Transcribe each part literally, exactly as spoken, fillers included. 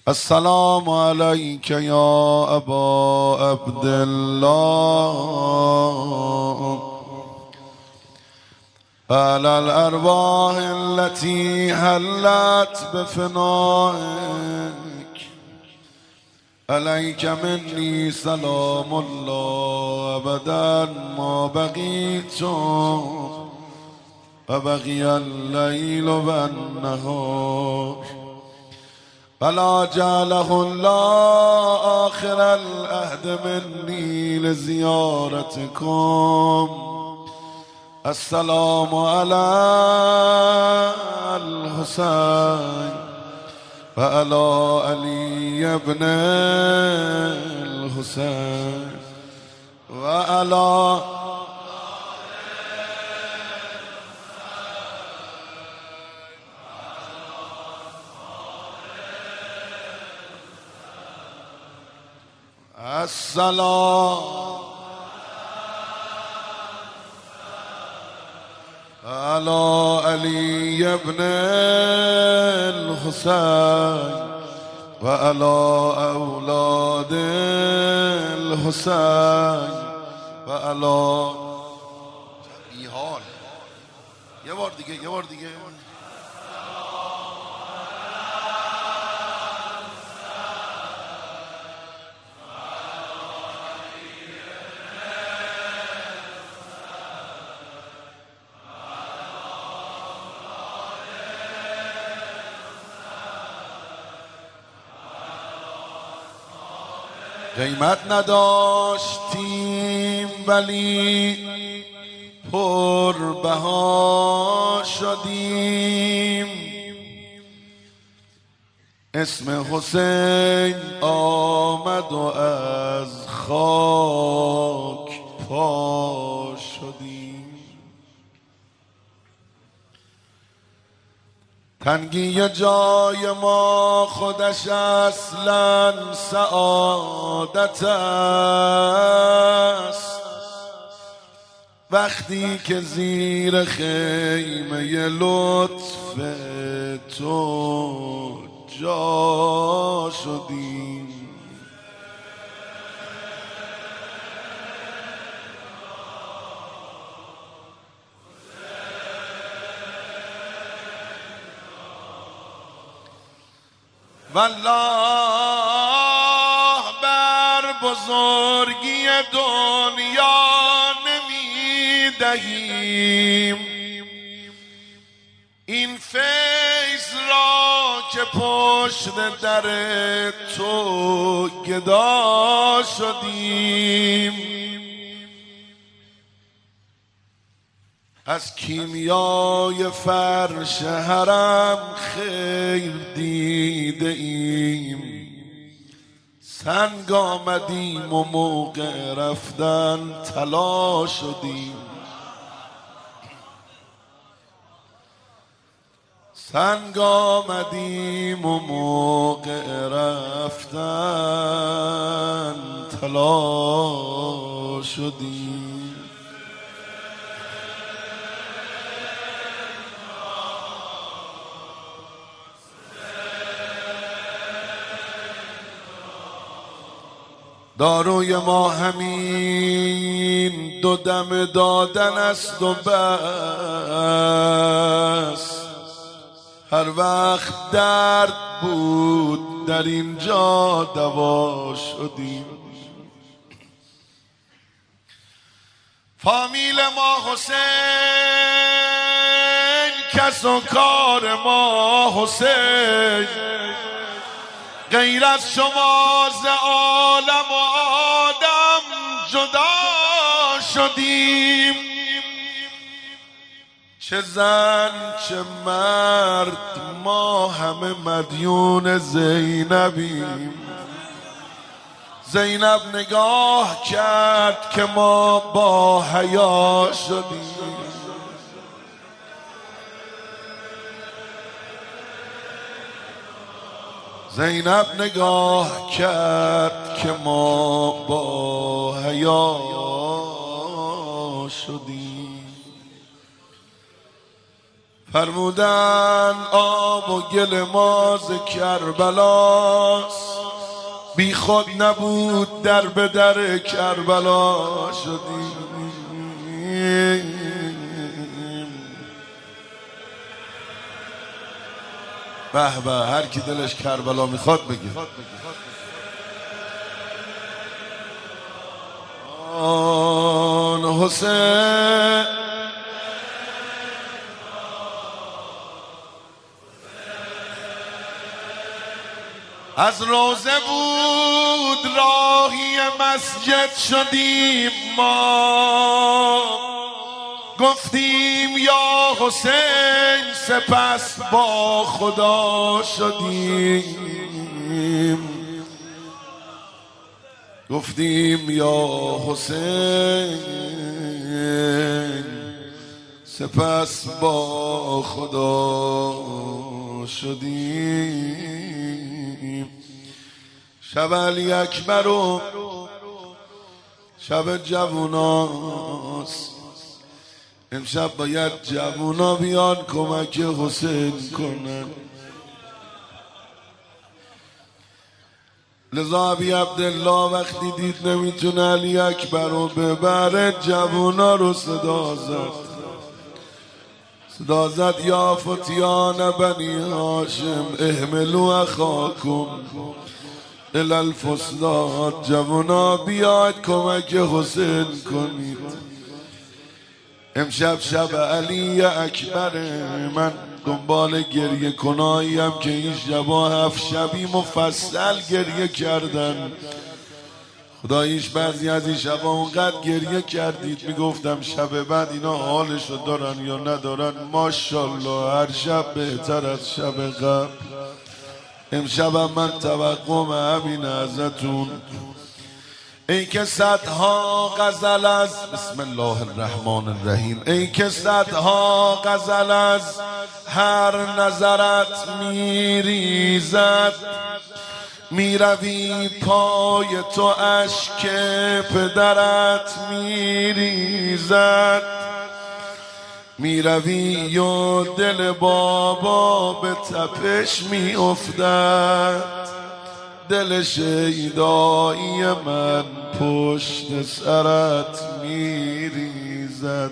السلام عليك يا أبا عبد الله على الأرواح التي حلت بفنائك عليك مني سلام الله أبدا ما بقيت وبقي الليل والنهار فلا جعله الله آخر العهد مني لزيارتكم. السلام على الحسين وعلى علي بن الحسين وعلى السلام على علي بن الحسين وعلى أولاد الحسين وعلى بیحال یه بار دیگه یه بار دیگه قیمت نداشتیم ولی پربها شدیم. اسم حسین آمد و از خاک پا شدیم. تنگی جای ما خودش اصلا سعادت است. وقتی که زیر خیمه لطف تو جا شدیم. والله بر بزرگی دنیا نمیدهیم این فیض را که پشت در تو گدا شدیم. از کیمیای فرش حرم خیر دیده ایم. سنگ آمدیم و موقع رفتن طلا شدیم. سنگ آمدیم و موقع رفتن طلا شدیم. داروی ما همین دو دم دادن است و بس. هر وقت درد بود در اینجا دوا شدیم. فامیل ما حسین، کس و کار ما حسین. غیر از شما ز عالم و آدم جدا شدیم. چه زن چه مرد ما همه مدیون زینبیم. زینب نگاه کرد که ما با حیا شدیم. زینب نگاه کرد که ما با حیا شدیم. فرمودن آب و گل ما ز کربلاست، بی خود نبود در به در کربلا شدیم. به به، هر کی دلش کربلا میخواد بگه. آن حسین از روزه بود راهی مسجد شدیم ما، گفتیم یا حسین سپس با خدا شدیم. گفتیم یا حسین سپس با خدا شدیم. شب علی اکبر و شب جووناست، امشب باید جوونا بیان کمک حسین کنن. لذا ابی عبدالله وقتی دید نمیتونه علی اکبر رو ببره، جوونا رو صدا زد. صدا زد یا فتیان بنی هاشم احملوا اخاکم الی الفسطاط، جوونا بیاید کمک حسین کنید. امشب شب علی اکبر، من دنبال گریه کناییم که این شبا هفت شبی مفصل گریه کردن. خداییش بعضی از این شبا اونقدر گریه کردید میگفتم شب بعد اینا حالشو دارن یا ندارن. ماشاءالله هر شب بهتر از شب قبل. امشبم من توقعم همین ازتون. ای که صدها غزل از بسم الله الرحمن الرحیم، ای که صدها غزل از هر نظرت میریزد، میروی پای تو اشک پدرت میریزد، میروی و دل بابا به تپش میافتد، دل شیدایی من پشت سرت میریزد.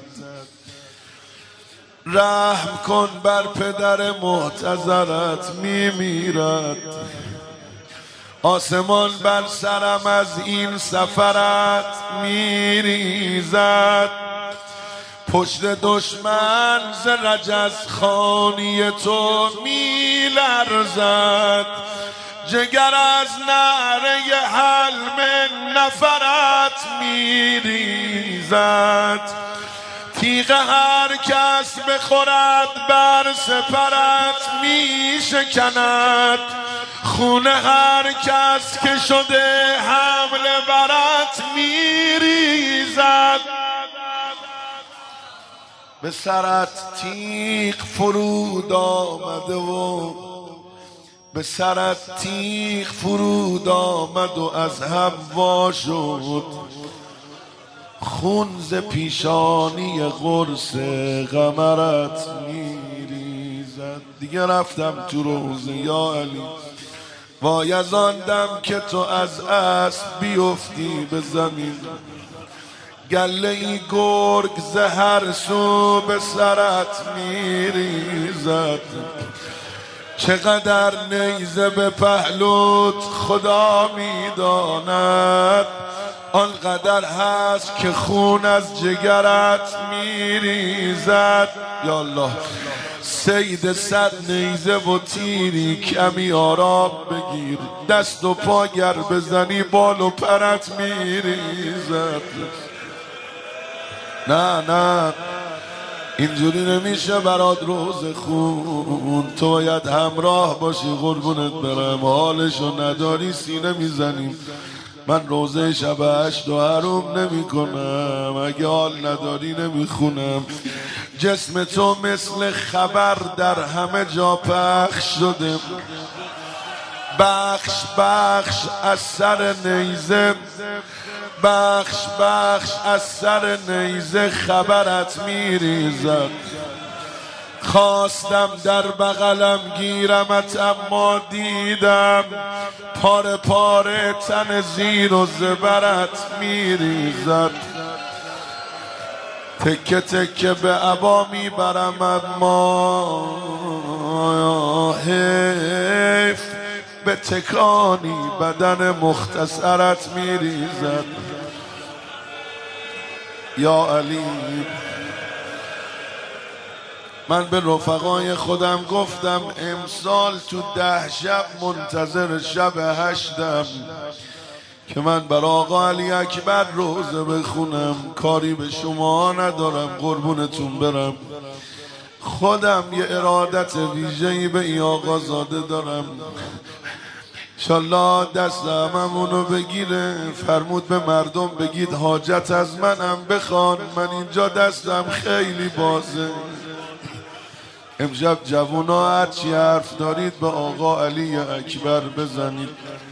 رحم کن بر پدر محتضرت میمیرد، آسمان بر سرم از این سفرت میریزد، پشت دشمن ز رجز خانی تو میلرزد، جگر از نعره حلم نفرت میریزد، تیغ هر کس بخورد بر سپرت میشکند، خون هر کس که شده حمل برت میریزد. به سرت تیغ فرود آمده و به سرت تیغ فرود آمد و از هم وا شد، خون ز پیشانی قرص قمرت میریزد. دیگه رفتم تو روزه یا علی، وای از آن دم که تو از اسب بیفتی به زمین، گله ای گرگ ز هر سو به سرت میریزد، چقدر نیزه به پهلوت خدا میداند، آنقدر هست که خون از جگرت میریزد. یا الله، سید صد نیزه و تیری کمی آرام بگیر، دست و پا گر بزنی بال و پرت میریزد. نه نه اینجوری نمیشه برات روز خون، تو باید همراه باشی قربونت برم. حالشو نداری سینه میزنیم. من روزه شب هشت و حروم نمی کنم، اگه حال نداری نمیخونم. جسم تو مثل خبر در همه جا پخش شده، بخش بخش از سر نیزه، بخش بخش از سر نیزه خبرت میریزد. خواستم در بغلم گیرمت اما دیدم پاره پاره تن زیر و زبرت میریزد. تکه تکه به عبا میبرم اما حیف به تکانی بدن مختصرت میریزد. یا علی، من به رفقای خودم گفتم امسال تو ده شب منتظر شب هشتم که من بر آقا علی اکبر روزه بخونم. کاری به شما ندارم، قربونتون برم. خودم یه ارادت ویژه‌ای به ای آقا زاده دارم. انشالله دست هممونو بگیره. فرمود به مردم بگید حاجت از منم بخوان، من اینجا دستم خیلی بازه. امشب جوونا هرچی حرف دارید به آقا علی اکبر بزنید.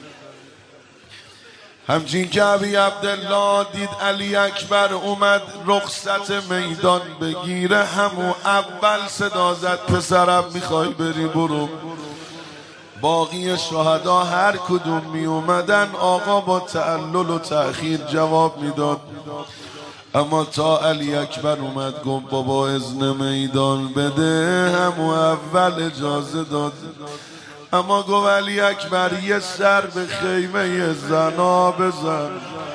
همچین که ابی عبدالله دید علی اکبر اومد رخصت میدان بگیره، همون اول صدا زد پسرم میخوای بری برو. باقی شهدا هر کدوم می اومدن آقا با تعلل و تأخیر جواب میداد، اما تا علی اکبر اومد گفت بابا اذن میدان بده، همون اول اجازه داد. اما گفت علی اکبر یه سر به خیمه زنا بزن.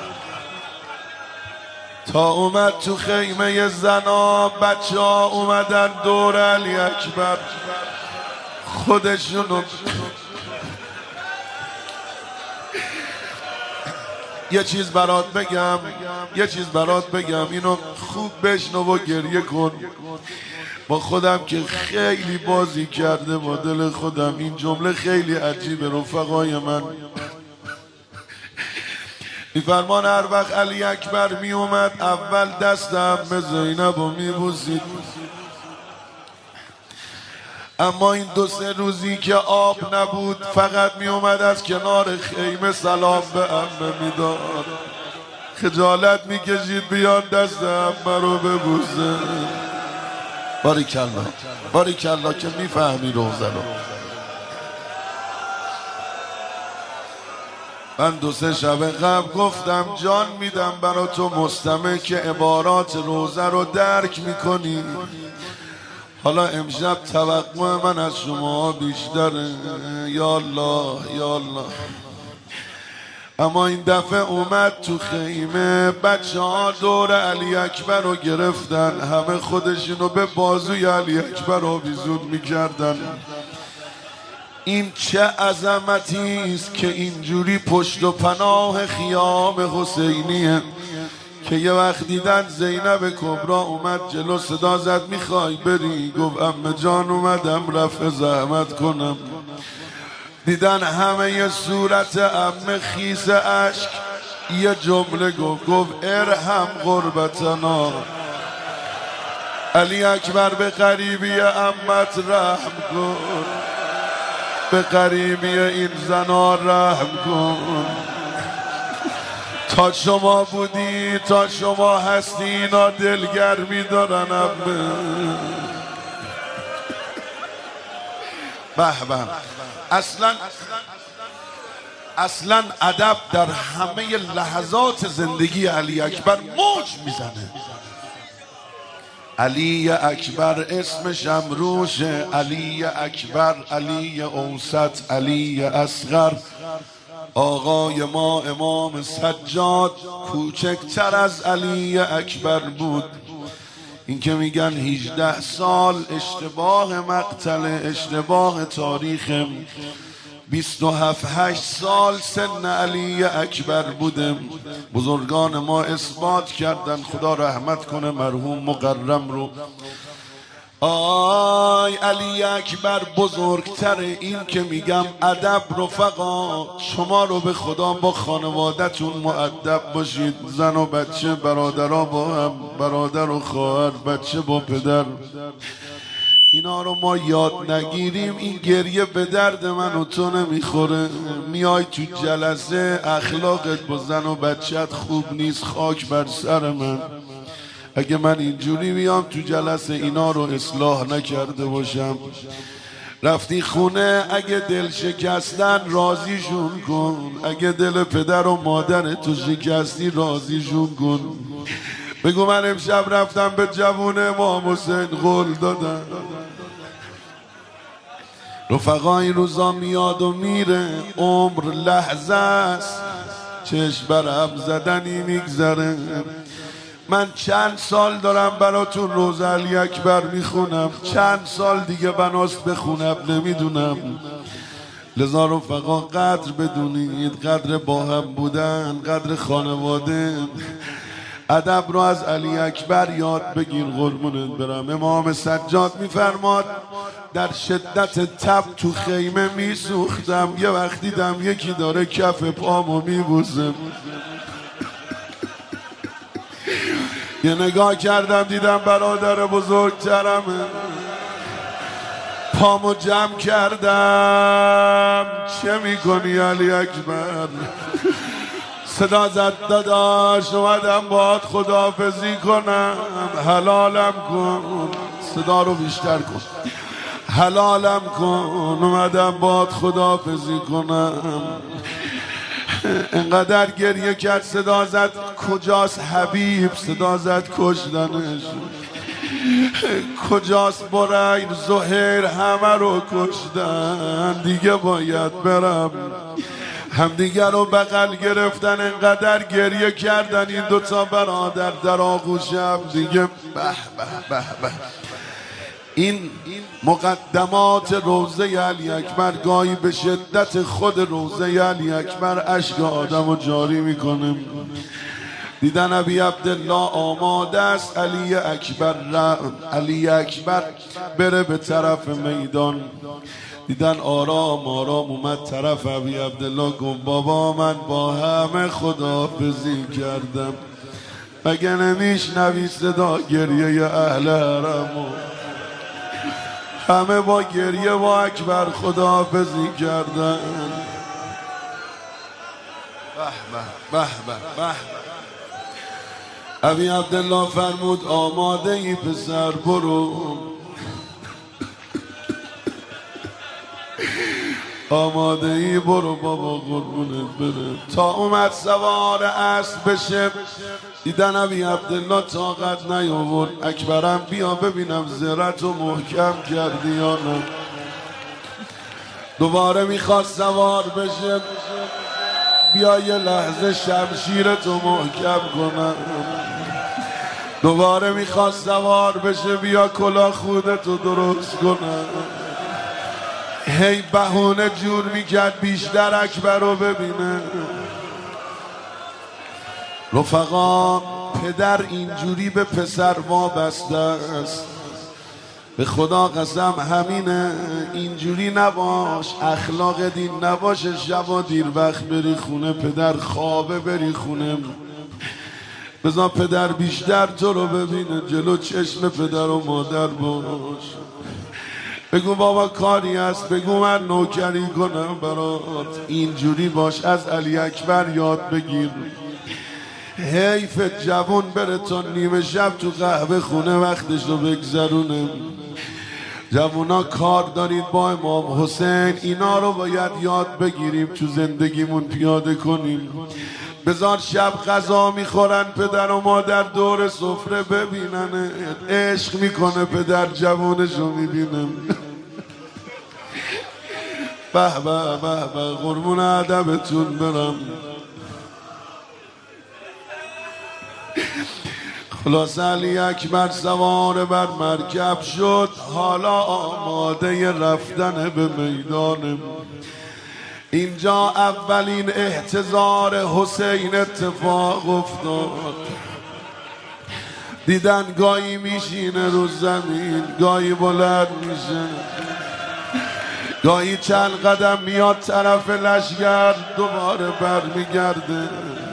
تا اومد تو خیمه زنا بچه ها اومدن دور علی اکبر خودشونو یه چیز برات بگم یه چیز برات بگم اینو خوب بشنو و گریه کن. با خودم که خیلی بازی کرده با دل خودم. این جمله خیلی عجیبه رفقای من. میفرمان هر وقت علی اکبر می اومد اول دست عمه زینب رو می بوسید، اما این دو سه روزی که آب نبود فقط می اومد از کنار خیمه سلام به عمه میداد. خجالت میکشید بیاد دست عمه رو ببوسه. باریکالله باریکالله که میفهمی روزه رو. من دو سه شب قبل گفتم جان میدم برا تو مستمع که عبارات روزه رو درک میکنی. حالا امشب توقع من از شما بیشتره. یا الله یا الله. اما این دفعه اومد تو خیمه، بچه ها دور علی اکبر رو گرفتن، همه خودشونو به بازوی علی اکبر آویزون میکردن. این چه عظمتی است که اینجوری پشت و پناه خیام حسینیه که یه وقت دیدن زینب کبرا اومد جلو صدا زد میخوای بری؟ گفت عمه جان اومدم رفع زحمت کنم. دیدن همه ی صورت عمه خیس اشک، یه جمله گفت گفت ارحم غربتنا. علی اکبر به قریبی عمت رحم کن، به قریبی این زنا رحم کن. تا شما بودی تا شما هستی اینا دلگرمی دارن عمه. به به. اصلا اصلا ادب در همه لحظات زندگی علی اکبر موج میزنه. علی اکبر اسمش هم روشه. علی اکبر، علی اوسط، علی اصغر. آقای ما امام سجاد کوچکتر از علی اکبر بود. این که میگن هجده سال اشتباه مقتل، اشتباه تاریخم. بیست و هفت هشت سال سن علی اکبر بودم. بزرگان ما اثبات کردن، خدا رحمت کنه مرحوم مقرم رو. آی علی اکبر بزرگتر. این که میگم ادب رفقا، شما رو به خدا با خانوادتون مؤدب باشید. زن و بچه، برادرها با هم، برادر و خواهر، بچه با پدر. اینا رو ما یاد نگیریم این گریه به درد من و تو نمیخوره. میای تو جلسه اخلاقت با زن و بچت خوب نیست، خاک بر سر من. اگه من اینجوری بیام تو جلسه اینا رو اصلاح نکرده باشم. رفتی خونه اگه دل شکستن راضیشون کن، اگه دل پدر و مادر تو شکستی راضیشون کن. بگو من امشب رفتم به جوون امام حسین قول دادم. رفقا این روزا میاد و میره، عمر لحظه است، چشم برم زدنی میگذره. من چند سال دارم براتون روزه علی اکبر میخونم، چند سال دیگه بناست بخونم نمیدونم. لذا رفقا قدر بدونید، قدر با هم بودن، قدر خانواده. ادب رو از علی اکبر یاد بگیر قربونت برم. امام سجاد میفرماد در شدت تب تو خیمه میسوختم، یه وقت دیدم یکی داره کف پامو میبوسه. یه نگاه کردم دیدم برادر بزرگترمه، پامو جمع کردم. چه میکنی علی اکبر؟ صدا زد داداش اومدم باهات خداحافظی کنم، حلالم کن. صدا رو بیشتر کن. حلالم کن، اومدم باهات خداحافظی کنم. انقدر گریه کرد، صدا زد کجاست حبیب؟ صدا زد کشتنش. کجاست برین زهیر؟ همه رو کشتن، دیگه باید برم. همدیگر رو بغل گرفتن، انقدر گریه کردن این دوتا برادر در آغوش هم دیگه. به به به به. این مقدمات روزه علی اکبر گاهی به شدت خود روزه علی اکبر اشک آدم رو جاری میکنه. دیدن ابی عبدالله آماده است علی اکبر علی اکبر بره به طرف میدان. دیدن آرام آرام اومد طرف ابی عبدالله، گفت بابا من با همه خداحافظی کردم، مگه نمیشنوی صدا گریه اهل حرمو؟ همه با گریه با اکبر خداحافظی کردن. به به به به به. ابی عبدالله فرمود آماده ای پسر؟ برو. آماده ای؟ برو بابا قربونت بره. تا اومد سوار اسب بشه، دیدن ابی عبدالله طاقت نیاورد. اکبرم بیا ببینم زرتو محکم کردی یا نه. دوباره میخواست سوار بشه، بیا یه لحظه شمشیرتو محکم کنم. دوباره میخواست سوار بشه، بیا کلاه خودتو درست کنم. هی بهونه جور میکرد بیشتر اکبر رو ببینه. رفقا پدر اینجوری به پسر وابسته است. به خدا قسم همینه، اینجوری نباش، اخلاق دین نباشه. شب و دیر وقت بری خونه پدر خوابه، بری خونه بذار پدر بیشتر تو رو ببینه، جلو چشم پدر و مادر باش. بگو بابا کاری هست، بگو من نوکری کنم برات. اینجوری باش، از علی اکبر یاد بگیر. حیف جوون بره تا نیمه شب تو قهوه خونه وقتش رو بگذرونه. جوونا کار دارید با امام حسین، اینا رو باید یاد بگیریم تو زندگیمون پیاده کنیم. بذار شب غذا میخورن پدر و مادر دور سفره ببینن، عشق میکنه پدر جوونشو میبینم. به به به به قربون ادبتون برم. خلاص علی اکبر سوار بر مرکب شد، حالا آماده رفتن به میدان. اینجا اولین احتضار حسین اتفاق افتاد. دیدن گاهی میشینه رو زمین، گاهی بلند میشه، گاهی چند قدم میاد طرف لشگر، دوباره برمیگرده.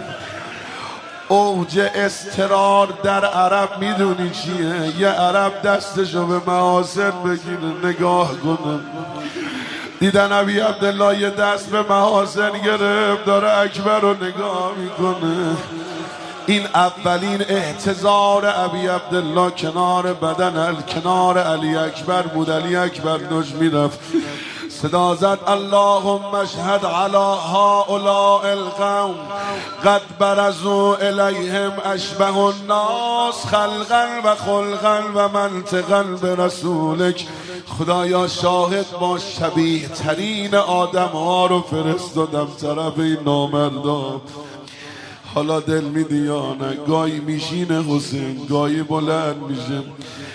اوج اضطرار در عرب میدونی چیه؟ یه عرب دستشو به محاسن بگیره نگاه کنه. دیدن ابی عبدالله یه دست به محاسن گرفت، داره اکبر رو نگاه میکنه. این اولین احتضار ابی عبدالله کنار بدن کنار علی اکبر بود. علی اکبر داشت میرفت، صدا زد اللهم اشهد علی هؤلاء القوم قد برزوا الیهم اشبه الناس خلقا و خلقا و منطقا برسولک. خدایا شاهد با شبیه ترین آدم ها رو فرستادم طرف این نامردان. حالا دل میدی یا نه؟ گاهی میشینه حسین، گاهی بلند میشه.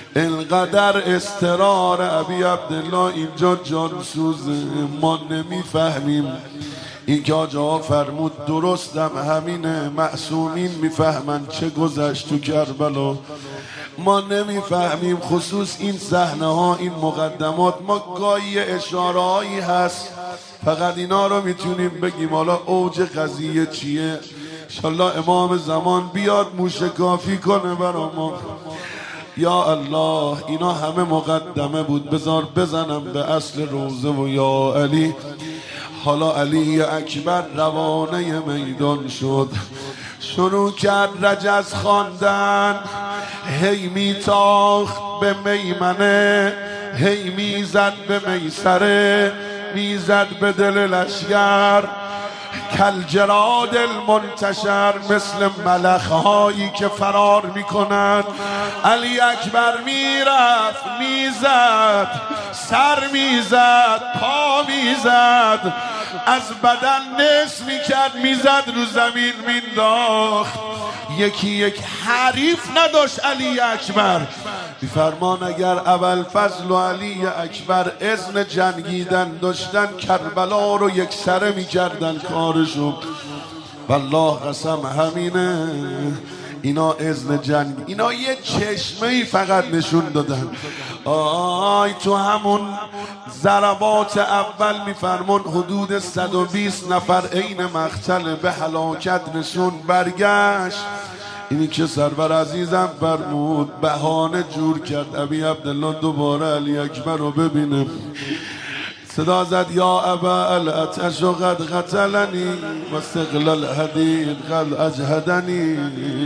انقدر استرار ابی عبدالله اینجا جانسوزه، ما نمیفهمیم. این که آجا فرمود درستم همینه، معصومین میفهمن چه گذشت تو کربلا. ما نمیفهمیم، خصوص این صحنه ها، این مقدمات. ما گاهی اشاره هایی هست فقط اینا رو میتونیم بگیم. حالا اوج قضیه چیه؟ انشالله امام زمان بیاد موشکافی کنه برا ما. یا الله، اینا همه مقدمه بود، بذار بزنم به اصل روزه. و یا علی، حالا علی اکبر روانه میدان شد، شروع کرد رجز خواندن. هی میتاخت به میمنه، هی میزد به میسره، میزد به دل لشگر. کل جراد المنتشر، مثل ملخهایی که فرار میکنن. علی اکبر میرفت میزد، سر میزد، پا میزد، از بدن نصف میکرد، میزد رو زمین مینداخت. یکی یک حریف نداشت علی اکبر. میفرمان اگر ابوالفضل و علی اکبر اذن جنگیدن داشتن، کربلا رو یک سره میکردن کارشو. والله قسم همینه. اینا اذن جنگ، اینا یه چشمه ای فقط نشون دادن. آی تو همون ضربات اول میفرمون حدود صد و بیست نفر عین مقتل به هلاکت رسون. برگشت اینی که سرور عزیزم فرمود، بهانه جور کرد ابی عبدالله دوباره علی اکبر رو ببینه. صدا زد یا ابا الاتش قد قتلنی و استقلال حدید قد اجهدنی.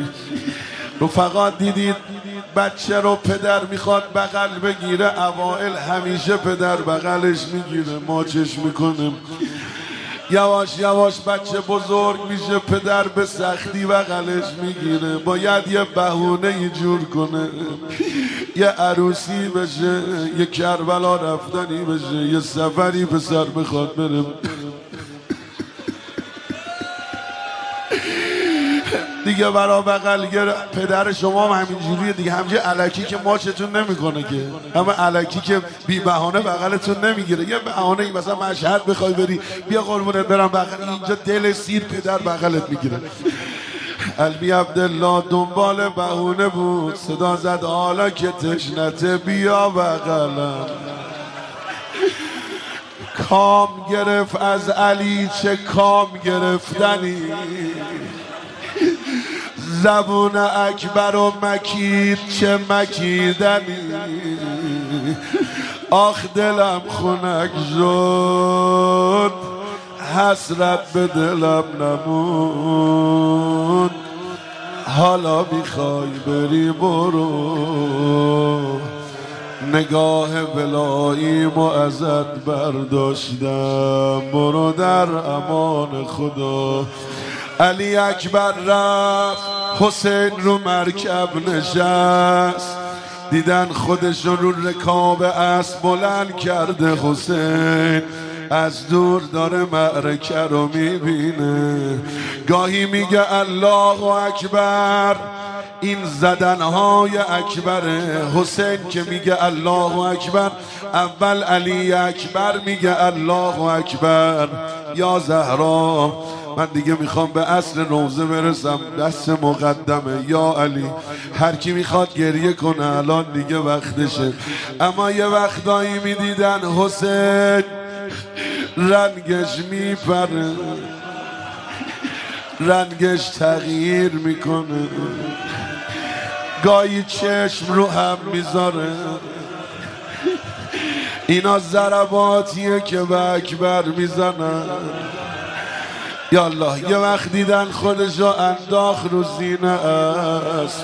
رفقا دیدید بچه رو پدر میخواد بغل بگیره، اوائل همیشه پدر بغلش میگیره، ماچش میکنه. یواش یواش بچه بزرگ میشه، پدر به سختی بغلش میگیره. باید یه بهونه جور کنه، یه عروسی بشه، یه کربلا رفتنی بشه، یه سفری پسر بخواد بره. دیگه برا بغل گرفت. پدر شما هم همینجوریه دیگه، همچه علکی که ماچتون نمیکنه که، همه علکی که بی بهانه بغلتون نمیگیره. یه بهانه ای مثلا مشهد بخوای بری، بیا قربونت برم بغل، اینجا دل سیر پدر بغلت میگیره. علی عبدالله دنبال بهونه بود، صدا زد حالا که تشنته بیا بغلم. کام گرفت از علی، چه کام گرفتنی. زبون اکبر و مکید، چه مکیدنی. آخ دلم خنک شد، حسرت به دلم نمون. حالا میخوای بری برو، نگاه بلاییم و ازت برداشتم، برو در امان خدا. علی اکبر رفت، حسین رو مرکب نشست. دیدن خودشون رو رکاب اسب بلند کرده. حسین از دور داره معرکه رو میبینه. گاهی میگه الله اکبر، این زدنهای اکبر. حسین که میگه الله اکبر، اول علی اکبر میگه الله اکبر. یا زهرا، من دیگه میخوام به اصل روزه برسم، دست مقدمه. یا علی، هر کی میخواد گریه کنه الان دیگه وقتشه. اما یه وقتایی میدیدن حسین رنگش میپره، رنگش تغییر میکنه، گاهی چشم رو هم میذاره. اینا ضرباتیه که به اکبر میزنن. یالله یه وقت دیدن خودشو انداخت رو زینه اسب.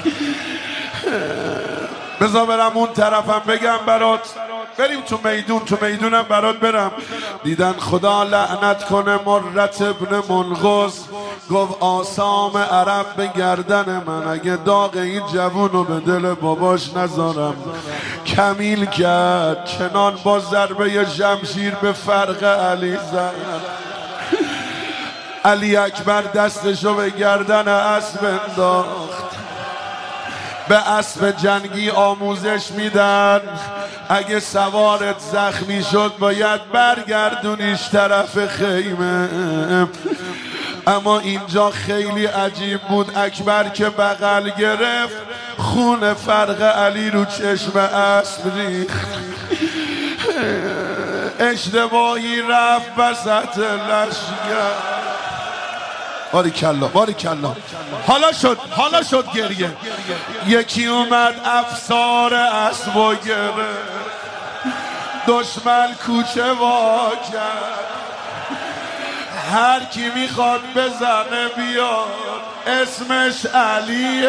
بذار برم اون طرفم بگم برات، بریم تو میدون، تو میدونم برات برم. دیدن خدا لعنت کنه مرت ابن منقذ، گفت آسام عرب به گردن من، اگه داغ این جوونو به دل باباش نذارم. کمیل کرد چنان با ضربه شمشیر به فرق علی زد. علی اکبر دستشو به گردن اسب انداخت. به اسب جنگی آموزش میدن، اگه سوارت زخمی شد باید برگردونیش طرف خیمه. اما اینجا خیلی عجیب بود، اکبر که بغل گرفت خون فرق علی رو چشم اسب ریخت. اشتباهی رفت وسط لشگر. باری کلا باری کلا. حالا شد حالا شد گریه. یکی اومد افسار اسب و گرفت، دشمن کوچه وا کرد. هر کی میخواد بزنه بیاد، اسمش علیه،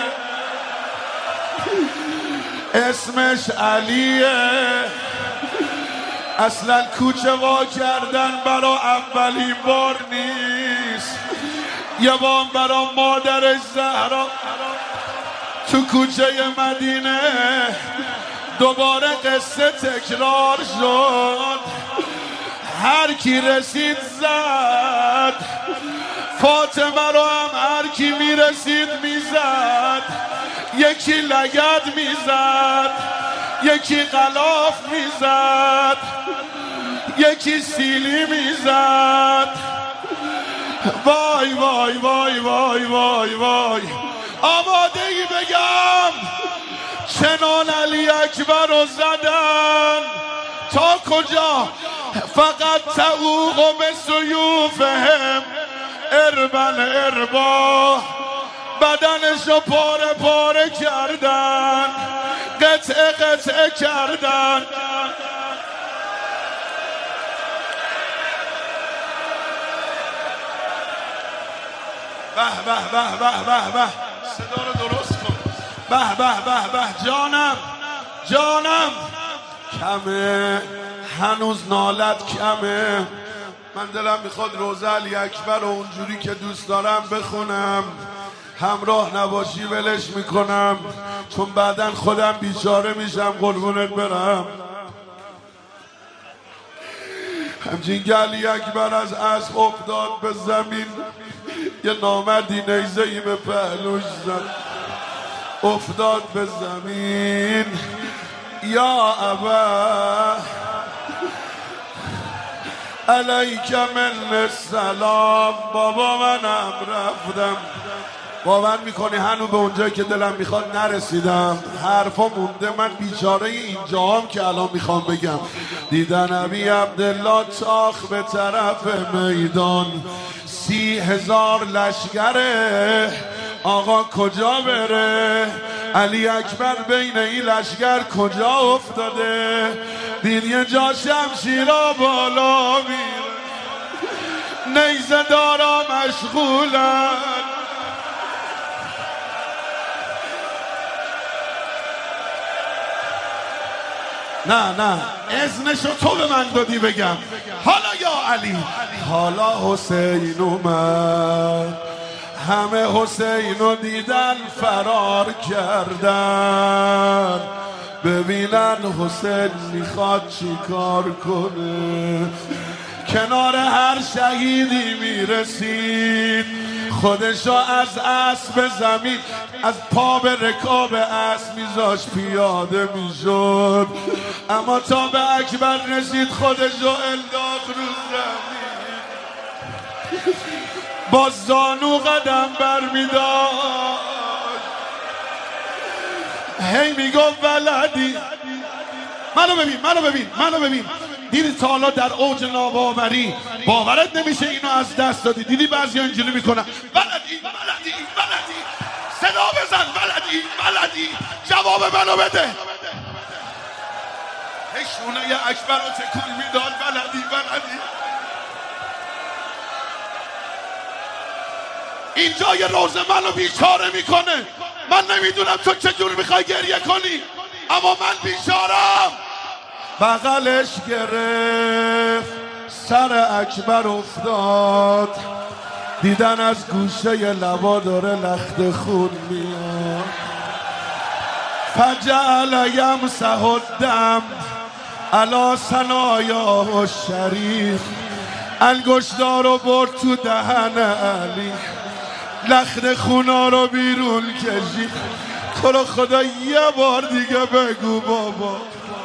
اسمش علیه. اصلا کوچه وا کردن برا اولین بار نیست. یه بار برا مادرش زهرا تو کوچه مدینه دوباره قصه تکرار شد. هر کی رسید زد، فاطمه رو هم هر کی میرسید میزد. یکی لگد میزد، یکی غلاف میزد، یکی سیلی میزد. وای وای وای وای وای وای. آماده ای بگم چنان علی اکبر رو زدن تا کجا؟ فقط تعوق و به سیوفهم اربن اربا. بدنشو پاره پاره کردن، قطعه قطعه کردن. به به به به به به. صدا رو درست کن. به به به به. جانم جانم کمه، هنوز نالت کمه. من دلم میخواد روزه علی اکبر رو اونجوری که دوست دارم بخونم. همراه نباشی ولش میکنم، چون بعدن خودم بیچاره میشم. قربونت برم. همچین که علی اکبر از اسب افتاد به زمین، یه نامردی نیزه‌ای به پهلوش زد، افتاد به زمین. یا ابا علیک من السلام. بابا منم رفتم. باور میکنی هنو به اونجایی که دلم میخواد نرسیدم. حرفا مونده. من بیچاره اینجا هم که الان میخوام بگم. دیدن ابی عبدالله تاخ به طرف میدان، سی هزار لشگره، آقا کجا بره؟ علی اکبر بین این لشگر کجا افتاده؟ دید یه جا شمشیرا بالا میره، نیزه دارا مشغولن. نه نه اذنشو تو به من دادی بگم. حالا یا علی، حالا حسین اومد. همه حسین رو دیدن فرار کردن. ببینن حسین میخواد چی کار کنه. کنار هر شهیدی میرسید، خودشو از اسب زمین، از پا به رکاب اسب میذاش پیاده میشد. اما تا به اکبر رسید خودشو انداخت رو زمین، با زانو قدم بر میداشت. هی میگفت ولدی. منو ببین منو ببین منو ببین. دیدی تا حالا در اوج ناباوری باورت نمیشه اینو از دست دادی. دیدی بعضی اینجوری میکنن ولدی ولدی ولدی، صدا بزن ولدی ولدی، جواب منو بده. هی شونه اکبر رو تکون میداد ولدی ولدی. اینجا یه روز منو بیچاره میکنه. من نمیدونم تو چجور میخوای گریه کنی، اما من بیچارم. بغلش گرفت، سر اکبر افتاد، دیدن از گوشه لبا داره لخت خون میاد. فجعل یمسح الدم علی ثنایاه الشریف، انگشت‌ها رو برد تو دهن علی، لخت خونا رو بیرون کشید. تو رو خدا یه بار دیگه بگو بابا،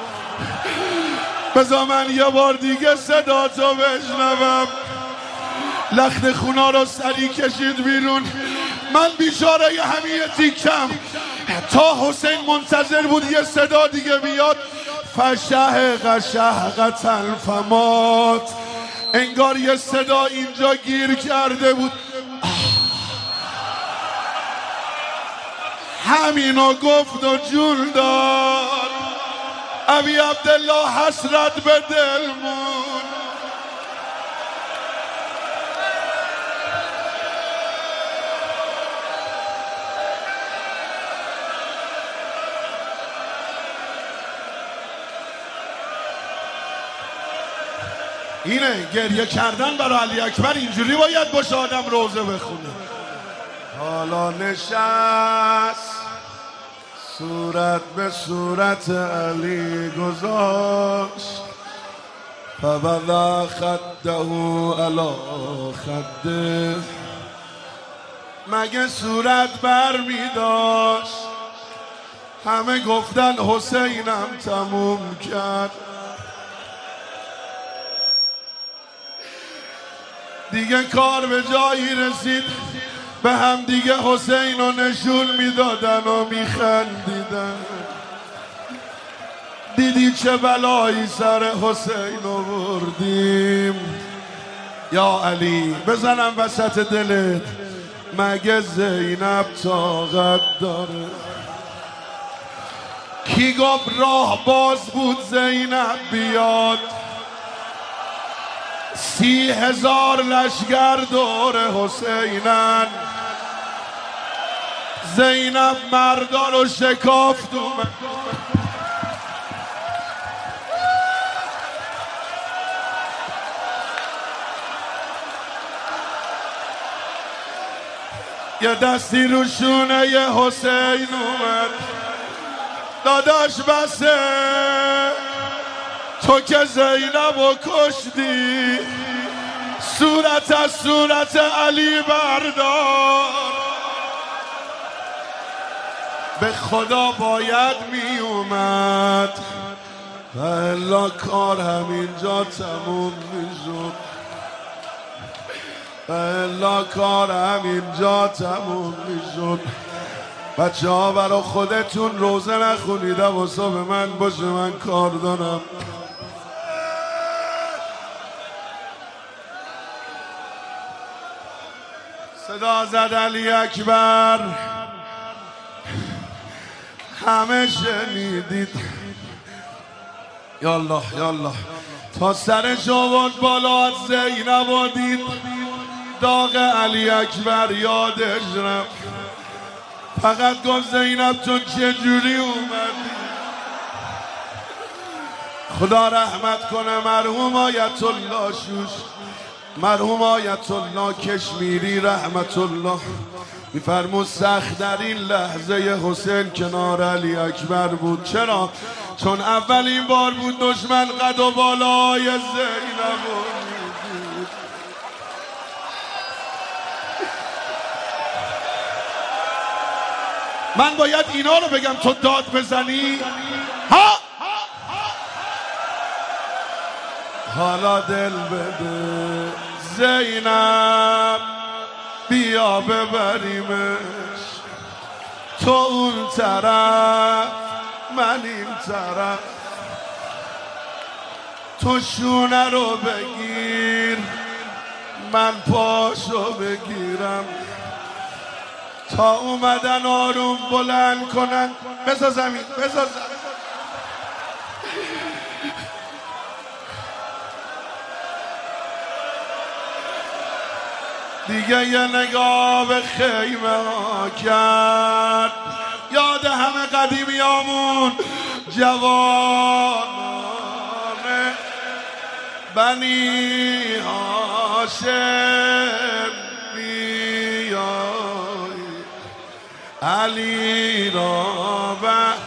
بذار من یه بار دیگه صدا تو بشنوم. لخت خونا رو سری کشید بیرون. من بیچاره یه همین تیکم تا حسین منتظر بود یه صدا دیگه بیاد. فشهق شهقة الفمات، انگار یه صدا اینجا گیر کرده بود. همینو گفت و جون داد. ابی عبدالله حسرت به دل مون. اینه گریه کردن برای علی اکبر، اینجوری باید باشه آدم روزه بخونه. حالا نشست، صورت به صورت علی گذاشت، فوضع خده علی خده. مگه صورت بر می داشت؟ همه گفتن حسینم تموم کرد. دیگه کار به جایی رسید، به هم دیگه حسین رو نشون میدادن و میخندیدن. دیدی چه بلایی سر حسین آوردیم. یا علی بزنم وسط دلت، مگه زینب طاقت داره؟ کی گفت راه باز بود زینب بیاد؟ سی هزار لشگر دور حسینن. زینب مردا رو شکافت اومد. یه دستی رو شونه ی حسین اومد. داداش بسه، تو که زینب رو کشتی، صورت از صورت علی بردار. به خدا باید می اومد و الا کار همینجا تموم می شد. و الا کار همینجا تموم می شد. بچه ها برا خودتون روزه نخونیده و صبح من باشه، من کار دارم. صدا زد علی اکبر، همه شنیدید. یالله یالله تا سرش آورد بالا، از زینب و دید. داغ علی اکبر یادش رفت، فقط گفت زینب تو چجوری اومدی؟ خدا رحمت کنه مرحوم آیت الله شوش، مرحوم آیت الله کشمیری رحمت الله میفرمود سخت در این لحظه حسین کنار علی اکبر بود. چرا؟ چون اولین بار بود دشمن قد و بالای زینب بود. من باید اینا رو بگم تو داد بزنی؟ ها؟ حالا دل بده زینب، بیا ببریمش. تو اون طرف من این طرف، تو شونه رو بگیر من پاشو بگیرم. تا اومدن آروم بلند کنن. بذار زمین، بذار زمین. دیگه یه نگاه به خیمه ها کرد، یاد همه قدیمیامون جوانان بنی هاشم بیای علی را و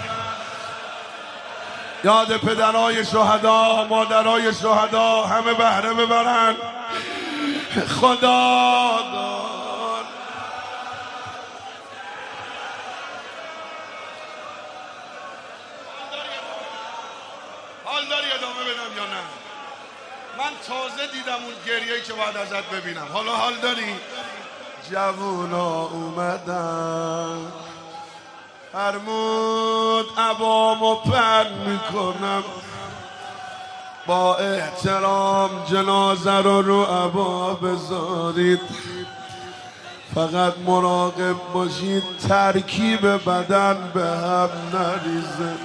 یاد پدرای شهدا مادرای شهدا همه بهره ببرن. خدا دار حال داری ادامه بدم یا نه؟ من تازه دیدم اون گریه‌ای که باید ازت ببینم. حالا حال داری؟ جوونا اومدن فرمود عبامو پن میکنم، با احترام جنازه رو رو عبا بذارید، فقط مراقب باشید ترکیب بدن به هم نریزه.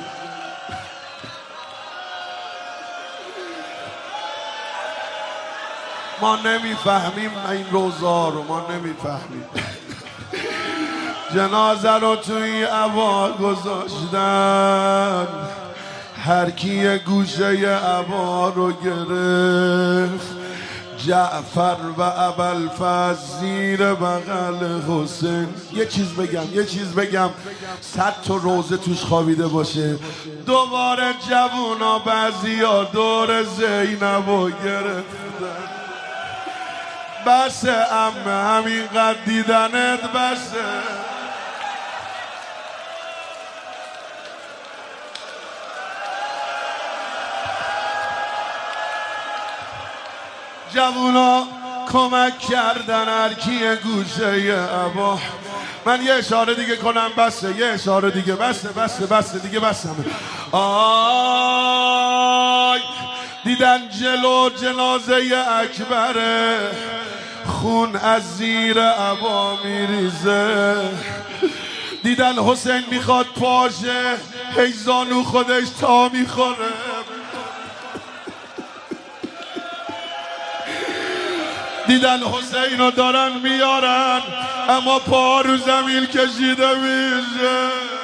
ما نمیفهمیم این روزا رو، ما نمیفهمیم. جنازه رو توی عبا گذاشتن، هر کی گوشه عبا رو گرفت، جعفر و ابوالفضل زیر بغل حسین. یه چیز بگم یه چیز بگم صد تا روزه توش خوابیده باشه. دوباره جوونا بعضیا دور زینب رو گرفتن. بسه عمه همینقدر دیدنت بسه. جوونا کمک کردن هر کی گوشه عبا. من یه اشاره دیگه کنم بسه، یه اشاره دیگه بسه بسه بسه دیگه بسه. آی دیدن جلو جنازه اکبره، خون از زیر عبا میریزه. دیدن حسین میخواد پاشه، هی زانو خودش تا میخوره. دیدن حسین رو دارن میارن، اما پا رو زمین کشیده میشه.